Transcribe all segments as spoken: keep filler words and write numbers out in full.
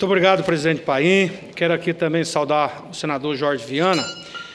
Muito obrigado, presidente Paim. Quero aqui também saudar o senador Jorge Viana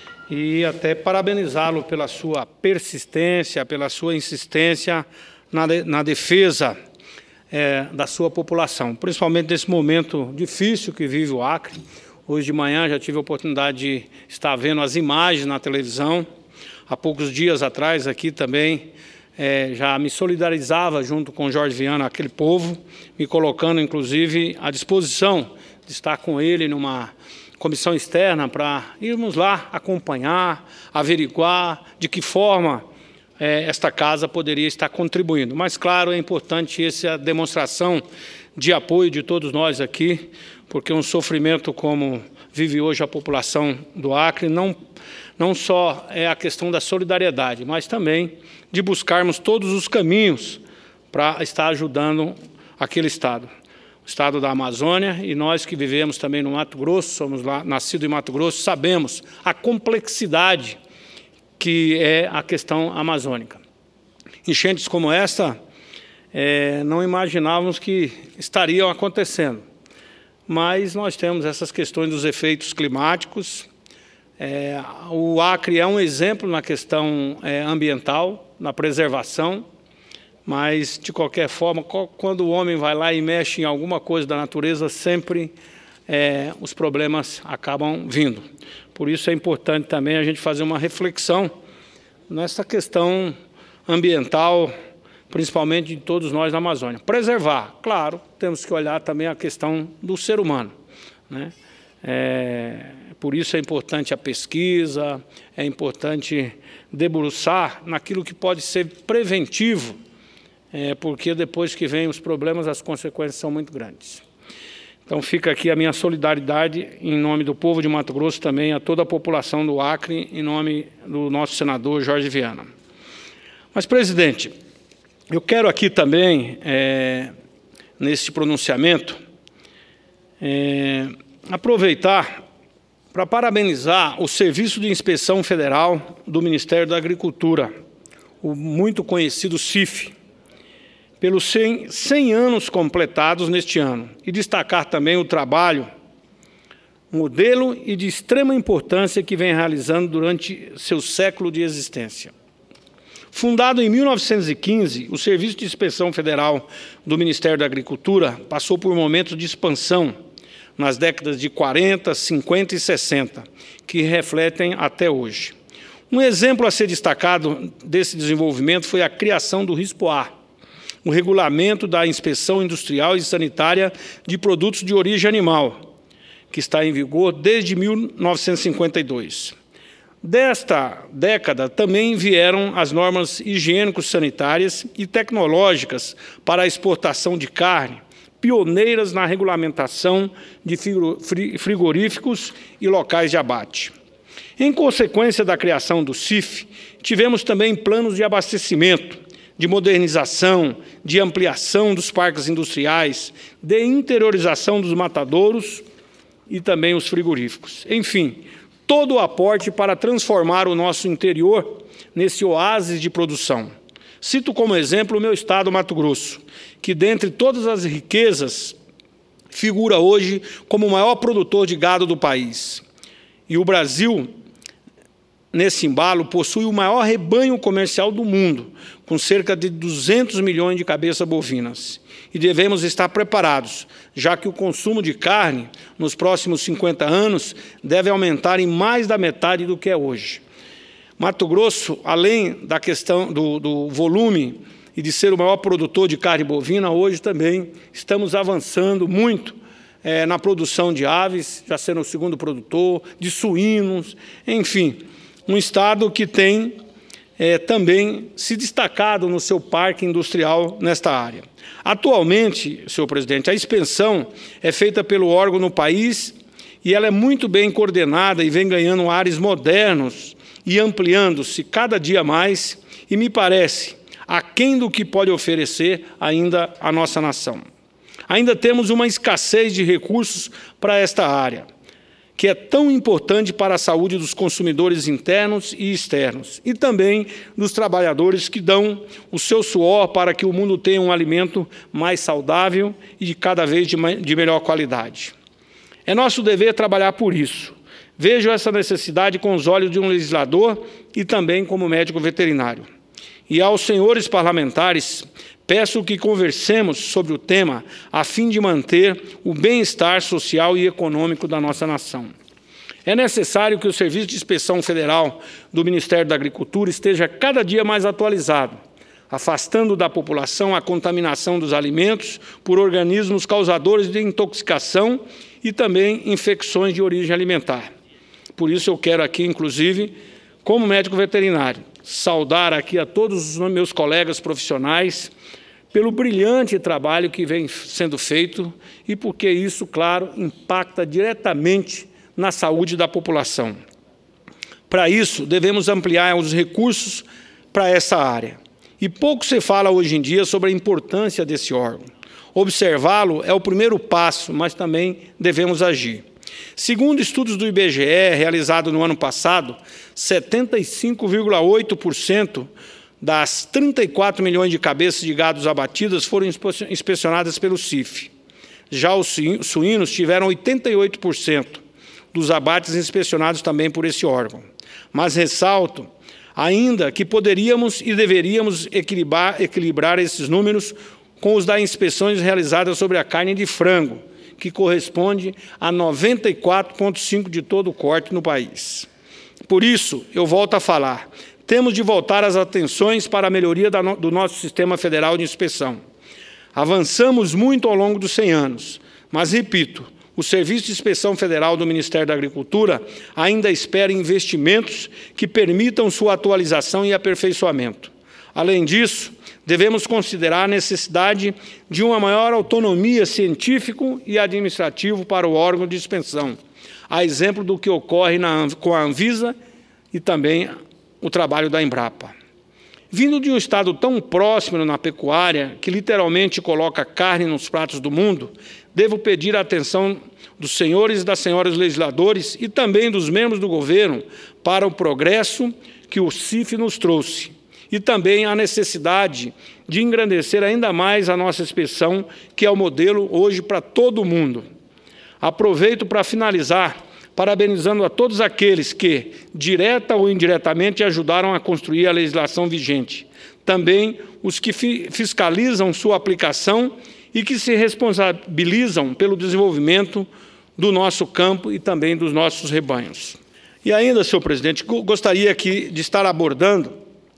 e até parabenizá-lo pela sua persistência, pela sua insistência na, de, na defesa é, da sua população, principalmente nesse momento difícil que vive o Acre. Hoje de manhã já tive a oportunidade de estar vendo as imagens na televisão. Há poucos dias atrás aqui também é, já me solidarizava junto com Jorge Viana, aquele povo, me colocando inclusive à disposição de estar com ele numa comissão externa para irmos lá acompanhar, averiguar de que forma é, esta casa poderia estar contribuindo. Mas, claro, é importante essa demonstração de apoio de todos nós aqui, porque um sofrimento como vive hoje a população do Acre não, não só é a questão da solidariedade, mas também de buscarmos todos os caminhos para estar ajudando aquele Estado. O Estado da Amazônia, e nós que vivemos também no Mato Grosso, somos lá nascidos em Mato Grosso, sabemos a complexidade que é a questão amazônica. Enchentes como esta, é, não imaginávamos que estariam acontecendo, mas nós temos essas questões dos efeitos climáticos. É, o Acre é um exemplo na questão é, ambiental, na preservação, mas, de qualquer forma, quando o homem vai lá e mexe em alguma coisa da natureza, sempre é, os problemas acabam vindo. Por isso é importante também a gente fazer uma reflexão nessa questão ambiental, principalmente de todos nós na Amazônia. Preservar, claro, temos que olhar também a questão do ser humano, né? É, por isso é importante a pesquisa, é importante debruçar naquilo que pode ser preventivo, é, porque depois que vêm os problemas, as consequências são muito grandes. Então fica aqui a minha solidariedade em nome do povo de Mato Grosso, também a toda a população do Acre, em nome do nosso senador Jorge Viana. Mas, presidente, eu quero aqui também, é, nesse pronunciamento, é, aproveitar para parabenizar o Serviço de Inspeção Federal do Ministério da Agricultura, o muito conhecido C I F, pelos cem, cem anos completados neste ano, e destacar também o trabalho, modelo e de extrema importância que vem realizando durante seu século de existência. Fundado em mil novecentos e quinze, o Serviço de Inspeção Federal do Ministério da Agricultura passou por momentos de expansão nas décadas de quarenta, cinquenta e sessenta, que refletem até hoje. Um exemplo a ser destacado desse desenvolvimento foi a criação do RISPOAR, o Regulamento da Inspeção Industrial e Sanitária de Produtos de Origem Animal, que está em vigor desde mil novecentos e cinquenta e dois. Desta década também vieram as normas higiênico-sanitárias e tecnológicas para a exportação de carne, pioneiras na regulamentação de frigoríficos e locais de abate. Em consequência da criação do C I F, tivemos também planos de abastecimento, de modernização, de ampliação dos parques industriais, de interiorização dos matadouros e também os frigoríficos. Enfim, todo o aporte para transformar o nosso interior nesse oásis de produção. Cito como exemplo o meu estado, Mato Grosso, que, dentre todas as riquezas, figura hoje como o maior produtor de gado do país. E o Brasil, nesse embalo, possui o maior rebanho comercial do mundo, com cerca de duzentos milhões de cabeças bovinas. E devemos estar preparados, já que o consumo de carne, nos próximos cinquenta anos, deve aumentar em mais da metade do que é hoje. Mato Grosso, além da questão do, do volume e de ser o maior produtor de carne bovina, hoje também estamos avançando muito é, na produção de aves, já sendo o segundo produtor, de suínos, enfim, um estado que tem é, também se destacado no seu parque industrial nesta área. Atualmente, senhor presidente, a inspeção é feita pelo órgão no país e ela é muito bem coordenada e vem ganhando ares modernos e ampliando-se cada dia mais, e me parece aquém do que pode oferecer ainda a nossa nação. Ainda temos uma escassez de recursos para esta área, que é tão importante para a saúde dos consumidores internos e externos, e também dos trabalhadores que dão o seu suor para que o mundo tenha um alimento mais saudável e de cada vez de, de melhor qualidade. É nosso dever trabalhar por isso. Vejo essa necessidade com os olhos de um legislador e também como médico veterinário. E aos senhores parlamentares, peço que conversemos sobre o tema a fim de manter o bem-estar social e econômico da nossa nação. É necessário que o Serviço de Inspeção Federal do Ministério da Agricultura esteja cada dia mais atualizado, afastando da população a contaminação dos alimentos por organismos causadores de intoxicação e também infecções de origem alimentar. Por isso eu quero aqui, inclusive, como médico veterinário, saudar aqui a todos os meus colegas profissionais pelo brilhante trabalho que vem sendo feito e porque isso, claro, impacta diretamente na saúde da população. Para isso, devemos ampliar os recursos para essa área. E pouco se fala hoje em dia sobre a importância desse órgão. Observá-lo é o primeiro passo, mas também devemos agir. Segundo estudos do I B G E, realizado no ano passado, setenta e cinco vírgula oito por cento das trinta e quatro milhões de cabeças de gados abatidas foram inspecionadas pelo C I F. Já os suínos tiveram oitenta e oito por cento dos abates inspecionados também por esse órgão. Mas ressalto ainda que poderíamos e deveríamos equilibrar, equilibrar esses números com os das inspeções realizadas sobre a carne de frango, que corresponde a noventa e quatro vírgula cinco por cento de todo o corte no país. Por isso, eu volto a falar, temos de voltar as atenções para a melhoria da no, do nosso sistema federal de inspeção. Avançamos muito ao longo dos cem anos, mas, repito, o Serviço de Inspeção Federal do Ministério da Agricultura ainda espera investimentos que permitam sua atualização e aperfeiçoamento. Além disso, devemos considerar a necessidade de uma maior autonomia científico e administrativo para o órgão de inspeção, a exemplo do que ocorre na, com a Anvisa e também o trabalho da Embrapa. Vindo de um estado tão próximo na pecuária, que literalmente coloca carne nos pratos do mundo, devo pedir a atenção dos senhores e das senhoras legisladores e também dos membros do governo para o progresso que o C I F nos trouxe e também a necessidade de engrandecer ainda mais a nossa inspeção, que é o modelo hoje para todo o mundo. Aproveito para finalizar parabenizando a todos aqueles que, direta ou indiretamente, ajudaram a construir a legislação vigente. Também os que fi- fiscalizam sua aplicação e que se responsabilizam pelo desenvolvimento do nosso campo e também dos nossos rebanhos. E ainda, senhor presidente, gostaria aqui de estar abordando,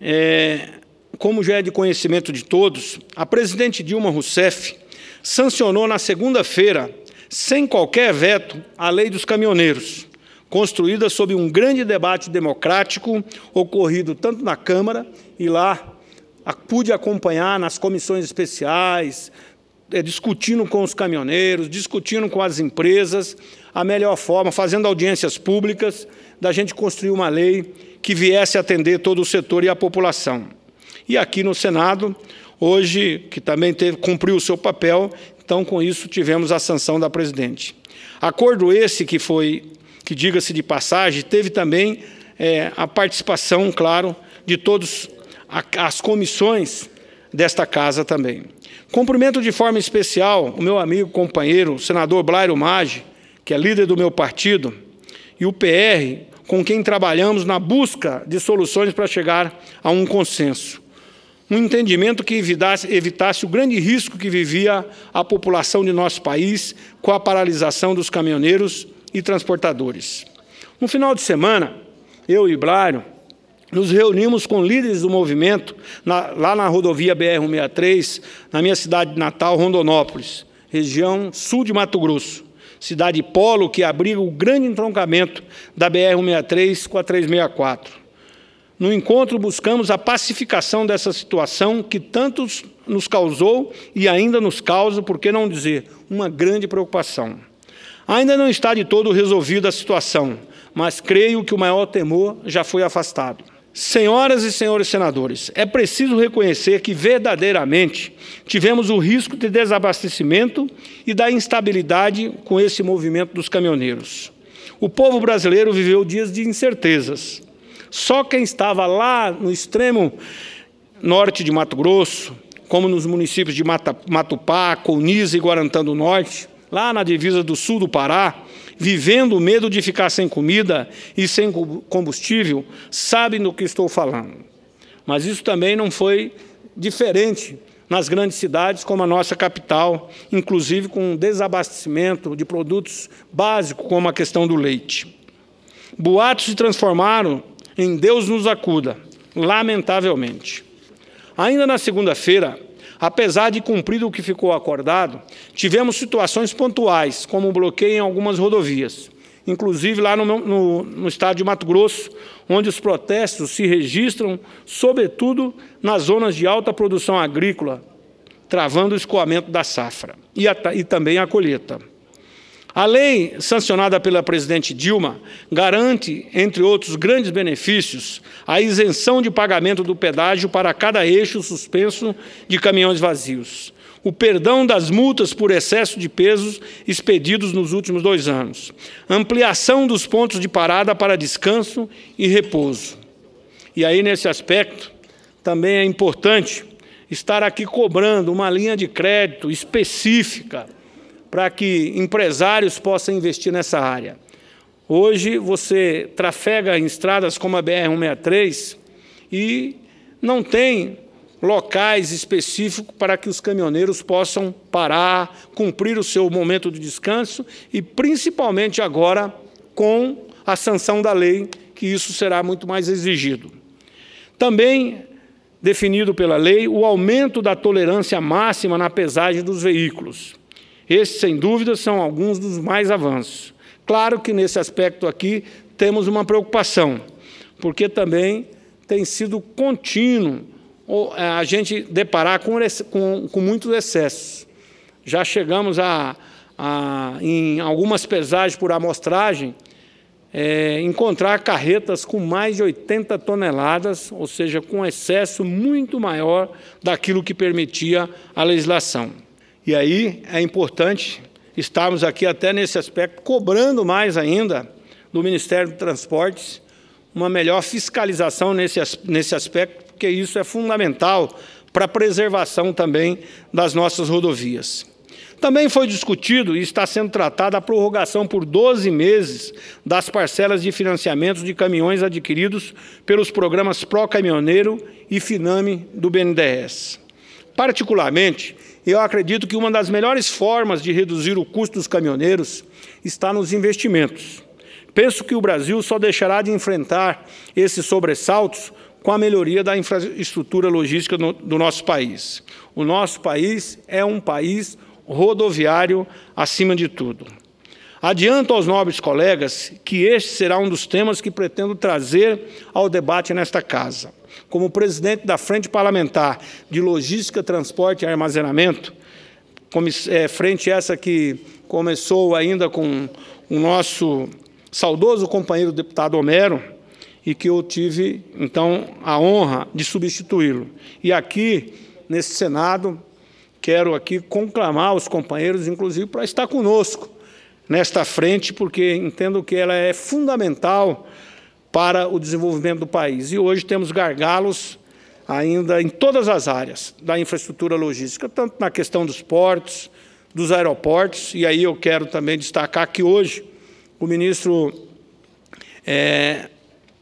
é, como já é de conhecimento de todos, a presidente Dilma Rousseff sancionou na segunda-feira, sem qualquer veto, a Lei dos Caminhoneiros, construída sob um grande debate democrático ocorrido tanto na Câmara, e lá a, pude acompanhar nas comissões especiais, é, discutindo com os caminhoneiros, discutindo com as empresas, a melhor forma, fazendo audiências públicas, da gente construir uma lei que viesse atender todo o setor e a população. E aqui no Senado, hoje, que também teve, cumpriu o seu papel, então, com isso, tivemos a sanção da presidente. Acordo esse que foi, que diga-se de passagem, teve também é, a participação, claro, de todas as comissões desta casa também. Cumprimento de forma especial o meu amigo, companheiro, o senador Blairo Maggi, que é líder do meu partido, e o P R, com quem trabalhamos na busca de soluções para chegar a um consenso. Um entendimento que evitasse, evitasse o grande risco que vivia a população de nosso país com a paralisação dos caminhoneiros e transportadores. No final de semana, eu e Blairo nos reunimos com líderes do movimento na, lá na rodovia B R cento e sessenta e três, na minha cidade natal, Rondonópolis, região sul de Mato Grosso, cidade polo que abriga o grande entroncamento da B R cento e sessenta e três com a trezentos e sessenta e quatro. No encontro, buscamos a pacificação dessa situação que tanto nos causou e ainda nos causa, por que não dizer, uma grande preocupação. Ainda não está de todo resolvida a situação, mas creio que o maior temor já foi afastado. Senhoras e senhores senadores, é preciso reconhecer que verdadeiramente tivemos o risco de desabastecimento e da instabilidade com esse movimento dos caminhoneiros. o povo brasileiro viveu dias de incertezas. Só quem estava lá no extremo norte de Mato Grosso, como nos municípios de Mata, Matupá, Colniza e Guarantã do Norte, lá na divisa do sul do Pará, vivendo o medo de ficar sem comida e sem combustível, sabem do que estou falando. Mas isso também não foi diferente nas grandes cidades como a nossa capital, inclusive com desabastecimento de produtos básicos, como a questão do leite. Boatos se transformaram em Deus nos acuda, lamentavelmente. Ainda na segunda-feira, apesar de cumprir o que ficou acordado, tivemos situações pontuais, como um bloqueio em algumas rodovias, inclusive lá no, no, no estado de Mato Grosso, onde os protestos se registram, sobretudo nas zonas de alta produção agrícola, travando o escoamento da safra e, a, e também a colheita. A lei sancionada pela presidente Dilma garante, entre outros grandes benefícios, a isenção de pagamento do pedágio para cada eixo suspenso de caminhões vazios, o perdão das multas por excesso de pesos expedidos nos últimos dois anos, ampliação dos pontos de parada para descanso e repouso. E aí, nesse aspecto, também é importante estar aqui cobrando uma linha de crédito específica para que empresários possam investir nessa área. Hoje, você trafega em estradas como a B R cento e sessenta e três e não tem locais específicos para que os caminhoneiros possam parar, cumprir o seu momento de descanso e, principalmente agora, com a sanção da lei, que isso será muito mais exigido. Também definido pela lei o aumento da tolerância máxima na pesagem dos veículos. Esses, sem dúvida, são alguns dos mais avanços. Claro que, nesse aspecto aqui, temos uma preocupação, porque também tem sido contínuo a gente deparar com, com, com muitos excessos. Já chegamos a, a em algumas pesagens por amostragem, é, encontrar carretas com mais de oitenta toneladas, ou seja, com excesso muito maior daquilo que permitia a legislação. E aí é importante estarmos aqui até nesse aspecto, cobrando mais ainda do Ministério dos Transportes uma melhor fiscalização nesse, nesse aspecto, porque isso é fundamental para a preservação também das nossas rodovias. Também foi discutido e está sendo tratada a prorrogação por doze meses das parcelas de financiamento de caminhões adquiridos pelos programas Pro Caminhoneiro e Finame do B N D E S. Particularmente, eu acredito que uma das melhores formas de reduzir o custo dos caminhoneiros está nos investimentos. Penso que o Brasil só deixará de enfrentar esses sobressaltos com a melhoria da infraestrutura logística do nosso país. O nosso país é um país rodoviário acima de tudo. Adianto aos nobres colegas que este será um dos temas que pretendo trazer ao debate nesta casa. Como presidente da Frente Parlamentar de Logística, Transporte e Armazenamento, frente essa que começou ainda com o nosso saudoso companheiro deputado Homero, e que eu tive, então, a honra de substituí-lo. E aqui, nesse Senado, quero aqui conclamar os companheiros, inclusive, para estar conosco nesta frente, porque entendo que ela é fundamental para o desenvolvimento do país. E hoje temos gargalos ainda em todas as áreas da infraestrutura logística, tanto na questão dos portos, dos aeroportos, e aí eu quero também destacar que hoje o ministro é,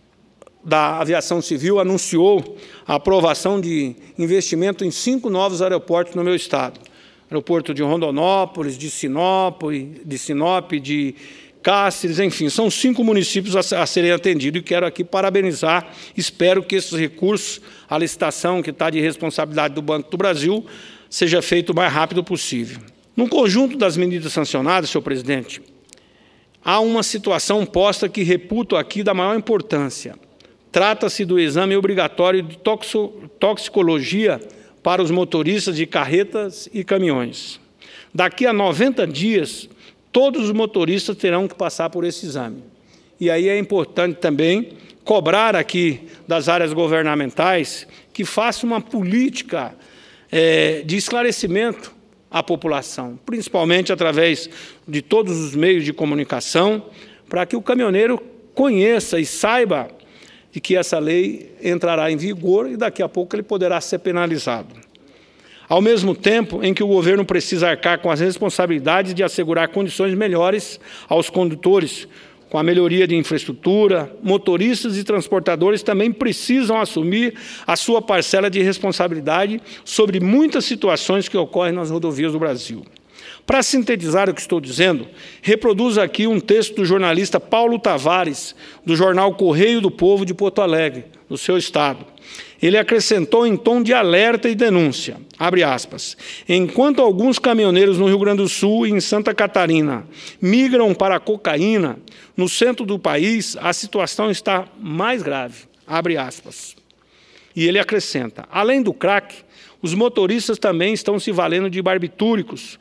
da Aviação Civil anunciou a aprovação de investimento em cinco novos aeroportos no meu estado. Aeroporto de Rondonópolis, de Sinop, de Sinop, de Cáceres, enfim, são cinco municípios a, a serem atendidos e quero aqui parabenizar, espero que esses recursos, a licitação que está de responsabilidade do Banco do Brasil, seja feito o mais rápido possível. No conjunto das medidas sancionadas, senhor presidente, há uma situação posta que reputo aqui da maior importância. Trata-se do exame obrigatório de toxo, toxicologia para os motoristas de carretas e caminhões. Daqui a noventa dias, todos os motoristas terão que passar por esse exame. E aí é importante também cobrar aqui das áreas governamentais que façam uma política é, de esclarecimento à população, principalmente através de todos os meios de comunicação, para que o caminhoneiro conheça e saiba de que essa lei entrará em vigor e daqui a pouco ele poderá ser penalizado. Ao mesmo tempo em que o governo precisa arcar com as responsabilidades de assegurar condições melhores aos condutores, com a melhoria de infraestrutura, motoristas e transportadores também precisam assumir a sua parcela de responsabilidade sobre muitas situações que ocorrem nas rodovias do Brasil. Para sintetizar o que estou dizendo, reproduzo aqui um texto do jornalista Paulo Tavares, do jornal Correio do Povo de Porto Alegre, do seu estado. Ele acrescentou em tom de alerta e denúncia, abre aspas, enquanto alguns caminhoneiros no Rio Grande do Sul e em Santa Catarina migram para a cocaína, no centro do país a situação está mais grave, abre aspas. E ele acrescenta, além do crack, os motoristas também estão se valendo de barbitúricos,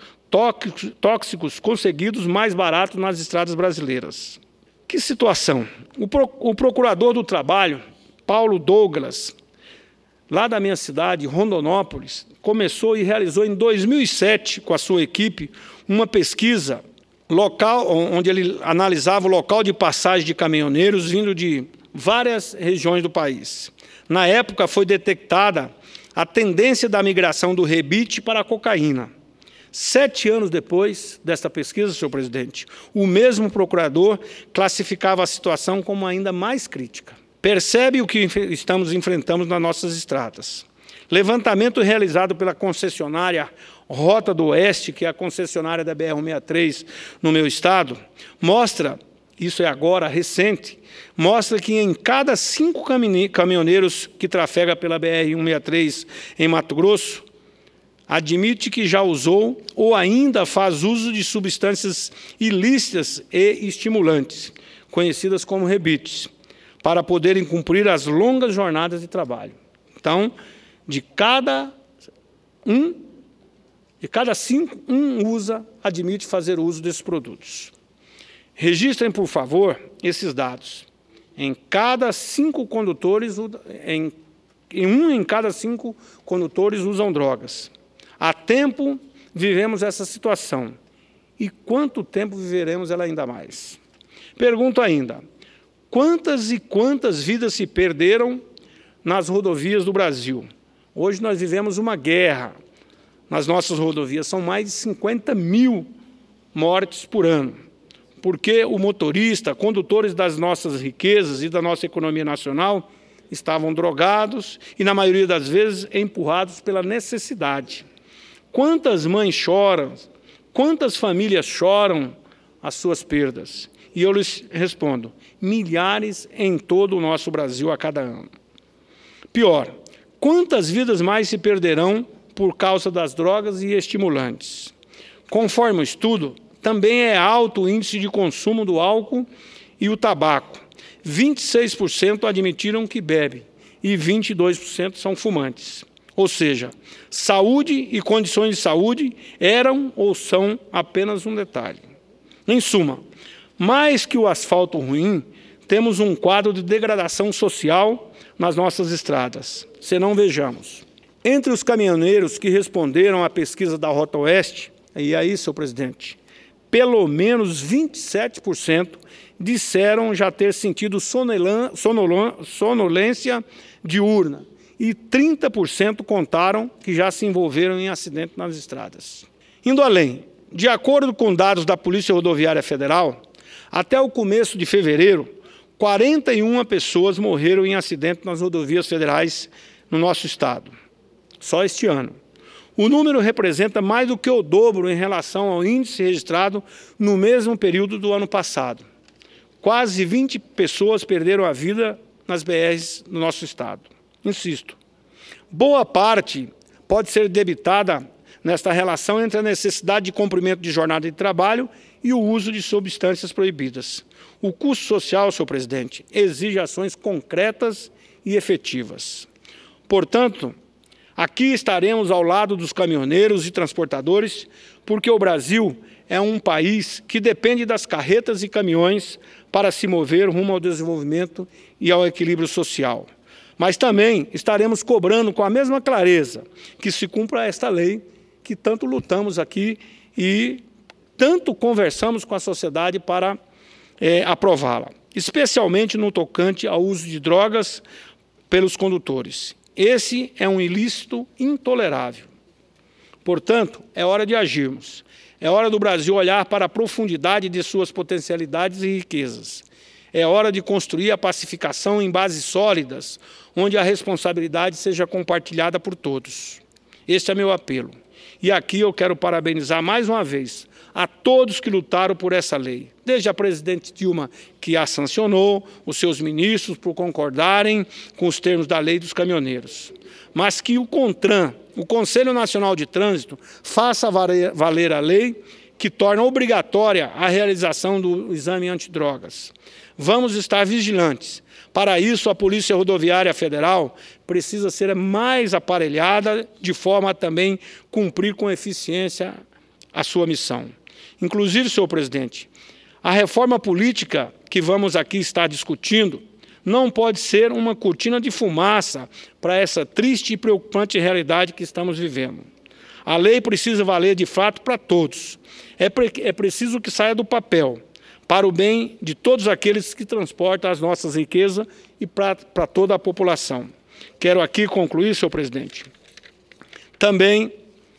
tóxicos conseguidos mais baratos nas estradas brasileiras. Que situação? O, pro, o procurador do trabalho, Paulo Douglas, lá da minha cidade, Rondonópolis, começou e realizou em dois mil e sete, com a sua equipe, uma pesquisa local, onde ele analisava o local de passagem de caminhoneiros vindo de várias regiões do país. Na época, foi detectada a tendência da migração do rebite para a cocaína. Sete anos depois desta pesquisa, senhor presidente, o mesmo procurador classificava a situação como ainda mais crítica. Percebe o que estamos enfrentando nas nossas estradas. Levantamento realizado pela concessionária Rota do Oeste, que é a concessionária da B R cento e sessenta e três no meu estado, mostra, isso é agora recente, mostra que em cada cinco caminhoneiros que trafega pela B R cento e sessenta e três em Mato Grosso, admite que já usou ou ainda faz uso de substâncias ilícitas e estimulantes, conhecidas como rebites, para poderem cumprir as longas jornadas de trabalho. Então, de cada um, de cada cinco, um usa, admite fazer uso desses produtos. Registrem, por favor, esses dados. Em cada cinco condutores, em, em um em cada cinco condutores usam drogas. Há tempo vivemos essa situação. E quanto tempo viveremos ela ainda mais? Pergunto ainda, quantas e quantas vidas se perderam nas rodovias do Brasil? Hoje nós vivemos uma guerra nas nossas rodovias. São mais de cinquenta mil mortes por ano. Porque o motorista, condutores das nossas riquezas e da nossa economia nacional, estavam drogados e, na maioria das vezes, empurrados pela necessidade. Quantas mães choram, quantas famílias choram as suas perdas? E eu lhes respondo, milhares em todo o nosso Brasil a cada ano. Pior, quantas vidas mais se perderão por causa das drogas e estimulantes? Conforme o estudo, também é alto o índice de consumo do álcool e o tabaco. vinte e seis por cento admitiram que bebem e vinte e dois por cento são fumantes. Ou seja, saúde e condições de saúde eram ou são apenas um detalhe. Em suma, mais que o asfalto ruim, temos um quadro de degradação social nas nossas estradas. Senão vejamos. Entre os caminhoneiros que responderam à pesquisa da Rota Oeste, e aí, senhor presidente, pelo menos vinte e sete por cento disseram já ter sentido sonolência diurna. E trinta por cento contaram que já se envolveram em acidente nas estradas. Indo além, de acordo com dados da Polícia Rodoviária Federal, até o começo de fevereiro, quarenta e uma pessoas morreram em acidente nas rodovias federais no nosso estado. Só este ano. O número representa mais do que o dobro em relação ao índice registrado no mesmo período do ano passado. Quase vinte pessoas perderam a vida nas B Rs no nosso estado. Insisto, boa parte pode ser debitada nesta relação entre a necessidade de cumprimento de jornada de trabalho e o uso de substâncias proibidas. O custo social, senhor presidente, exige ações concretas e efetivas. Portanto, aqui estaremos ao lado dos caminhoneiros e transportadores, porque o Brasil é um país que depende das carretas e caminhões para se mover rumo ao desenvolvimento e ao equilíbrio social. Mas também estaremos cobrando com a mesma clareza que se cumpra esta lei que tanto lutamos aqui e tanto conversamos com a sociedade para é, aprová-la, especialmente no tocante ao uso de drogas pelos condutores. Esse é um ilícito intolerável. Portanto, é hora de agirmos. É hora do Brasil olhar para a profundidade de suas potencialidades e riquezas. É hora de construir a pacificação em bases sólidas, onde a responsabilidade seja compartilhada por todos. Este é meu apelo. E aqui eu quero parabenizar mais uma vez a todos que lutaram por essa lei, desde a presidente Dilma, que a sancionou, os seus ministros por concordarem com os termos da lei dos caminhoneiros. Mas que o CONTRAN, o Conselho Nacional de Trânsito, faça valer a lei que torna obrigatória a realização do exame antidrogas. Vamos estar vigilantes. Para isso, a Polícia Rodoviária Federal precisa ser mais aparelhada, de forma a também cumprir com eficiência a sua missão. Inclusive, senhor presidente, a reforma política que vamos aqui estar discutindo não pode ser uma cortina de fumaça para essa triste e preocupante realidade que estamos vivendo. A lei precisa valer de fato para todos. É, pre é preciso que saia do papel, para o bem de todos aqueles que transportam as nossas riquezas e para toda a população. Quero aqui concluir, senhor presidente, também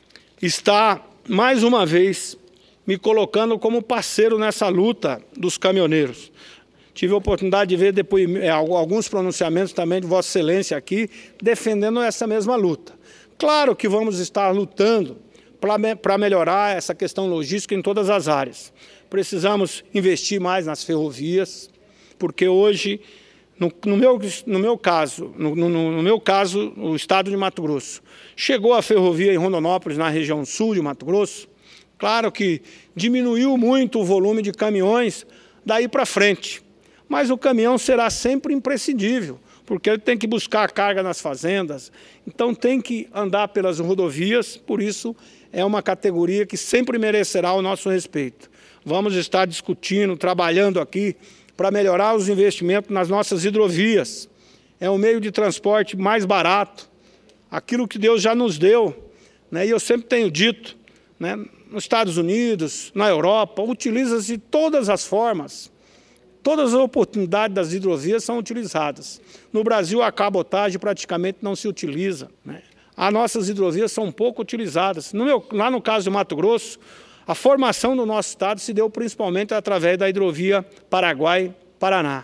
está, mais uma vez, me colocando como parceiro nessa luta dos caminhoneiros. Tive a oportunidade de ver depois, alguns pronunciamentos também de Vossa Excelência aqui, defendendo essa mesma luta. Claro que vamos estar lutando para melhorar essa questão logística em todas as áreas. Precisamos investir mais nas ferrovias, porque hoje, no, no, meu, no, meu, caso, no, no, no meu caso, o estado de Mato Grosso, chegou a ferrovia em Rondonópolis, na região sul de Mato Grosso. Claro que diminuiu muito o volume de caminhões daí para frente, mas o caminhão será sempre imprescindível, porque ele tem que buscar a carga nas fazendas, então tem que andar pelas rodovias, por isso é uma categoria que sempre merecerá o nosso respeito. Vamos estar discutindo, trabalhando aqui para melhorar os investimentos nas nossas hidrovias. É um meio de transporte mais barato, aquilo que Deus já nos deu, né? E eu sempre tenho dito, né, nos Estados Unidos, na Europa, utiliza-se todas as formas, todas as oportunidades das hidrovias são utilizadas. No Brasil, a cabotagem praticamente não se utiliza, né? As nossas hidrovias são pouco utilizadas. No meu, lá no caso do Mato Grosso, a formação do nosso estado se deu principalmente através da hidrovia Paraguai-Paraná.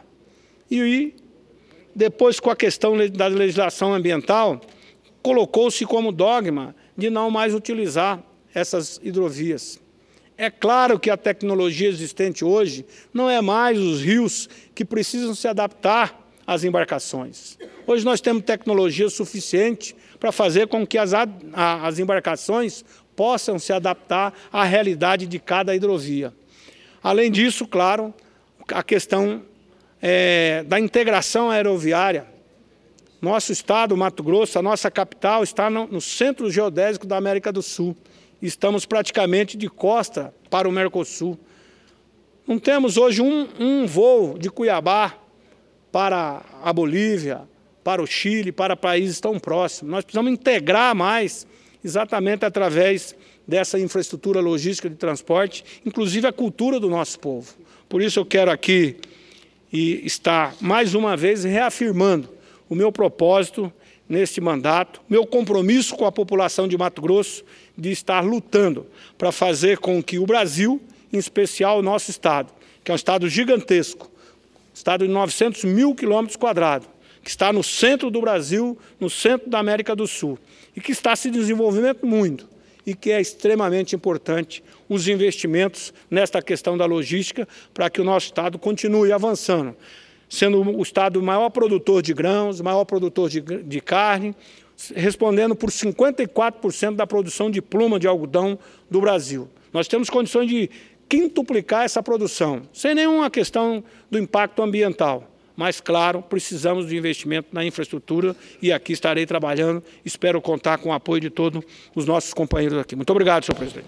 E depois, com a questão da legislação ambiental, colocou-se como dogma de não mais utilizar essas hidrovias. É claro que a tecnologia existente hoje não é mais os rios que precisam se adaptar às embarcações. Hoje nós temos tecnologia suficiente para fazer com que as, as embarcações possam se adaptar à realidade de cada hidrovia. Além disso, claro, a questão é, da integração aeroviária. Nosso estado, Mato Grosso, a nossa capital, está no, no centro geodésico da América do Sul. Estamos praticamente de costa para o Mercosul. Não temos hoje um, um voo de Cuiabá para a Bolívia, para o Chile, para países tão próximos. Nós precisamos integrar mais, exatamente através dessa infraestrutura logística de transporte, inclusive a cultura do nosso povo. Por isso eu quero aqui e estar mais uma vez reafirmando o meu propósito neste mandato, meu compromisso com a população de Mato Grosso de estar lutando para fazer com que o Brasil, em especial o nosso estado, que é um estado gigantesco, estado de novecentos mil quilômetros quadrados, que está no centro do Brasil, no centro da América do Sul, e que está se desenvolvendo muito, e que é extremamente importante os investimentos nesta questão da logística para que o nosso estado continue avançando, sendo o estado maior produtor de grãos, maior produtor de, de carne, respondendo por cinquenta e quatro por cento da produção de pluma de algodão do Brasil. Nós temos condições de quintuplicar essa produção, sem nenhuma questão do impacto ambiental. Mas, claro, precisamos de investimento na infraestrutura e aqui estarei trabalhando. Espero contar com o apoio de todos os nossos companheiros aqui. Muito obrigado, senhor presidente.